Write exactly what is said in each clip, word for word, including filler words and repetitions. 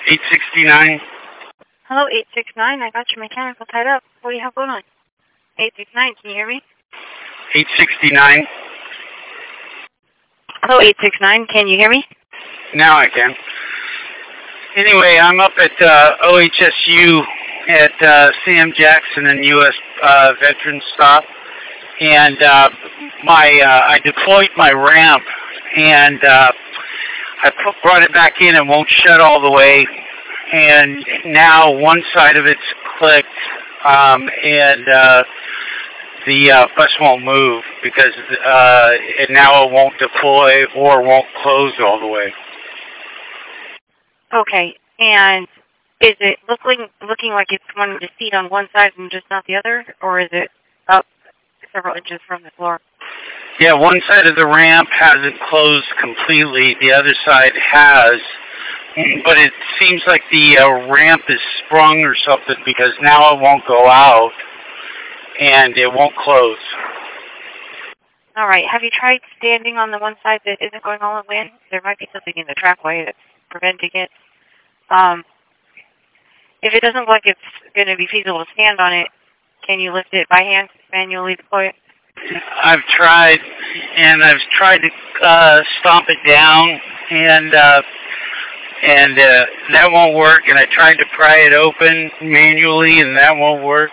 eight sixty-nine. Hello, eight six nine. I got your mechanical tied up. What do you have going on? eight six nine, can you hear me? eight sixty-nine. Hello, eight six nine. Can you hear me? Now I can. Anyway, I'm up at uh, O H S U at uh, Sam Jackson and U S uh, Veterans Stop, and uh, my uh, I deployed my ramp, and uh, I put, brought it back in and won't shut all the way, and now one side of it's clicked, um, and uh, the uh, bus won't move because uh, it now it won't deploy or won't close all the way. Okay, and is it looking looking like it's wanting to seat on one side and just not the other, or is it up several inches from the floor? Yeah, one side of the ramp hasn't closed completely. The other side has, but it seems like the uh, ramp is sprung or something because now it won't go out and it won't close. All right. Have you tried standing on the one side that isn't going all the way in? There might be something in the trackway that's preventing it. Um, if it doesn't look like it's going to be feasible to stand on it, can you lift it by hand, manually deploy it? I've tried, and I've tried to uh, stomp it down, and uh, and uh, that won't work. And I tried to pry it open manually, and that won't work.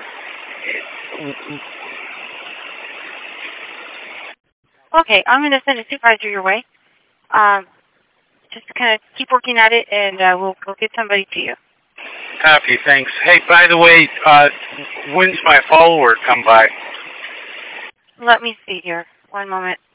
Okay, I'm going to send a supervisor your way. Um, just kind of keep working at it, and uh, we'll, we'll get somebody to you. Copy, thanks. Hey, by the way, uh, when's my follower come by? Let me see here. One moment.